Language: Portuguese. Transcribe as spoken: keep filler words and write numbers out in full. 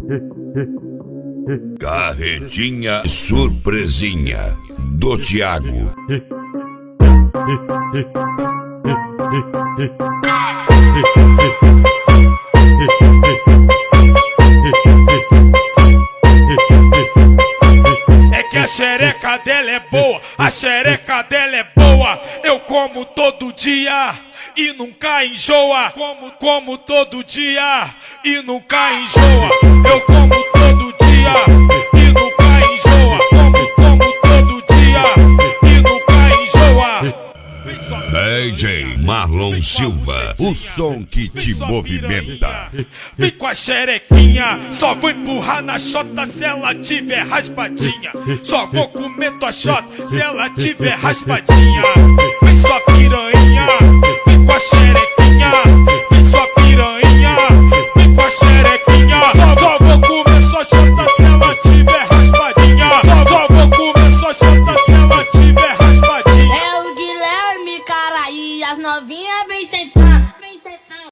Carretinha surpresinha do Thiago. É que a xereca dela é boa, a xereca dela é boa. Eu como todo dia e nunca enjoa. Como, como todo dia e nunca enjoa. Eu como todo dia e nunca enjoa. Como, como todo dia e nunca enjoa. D J Marlon Silva, o som que te movimenta. Vem com a xerequinha, só vou empurrar na xota se ela tiver raspadinha. Só vou comer tua xota se ela tiver raspadinha. Vem sua piranha, vem com a xerequinha. Vem sua piranha, vem com a xerequinha. Só, só vou comer sua xota se ela tiver raspadinha. Só, só vou comer sua xota se ela tiver raspadinha. É o Guilherme, cara, e as novinhas vem sentar.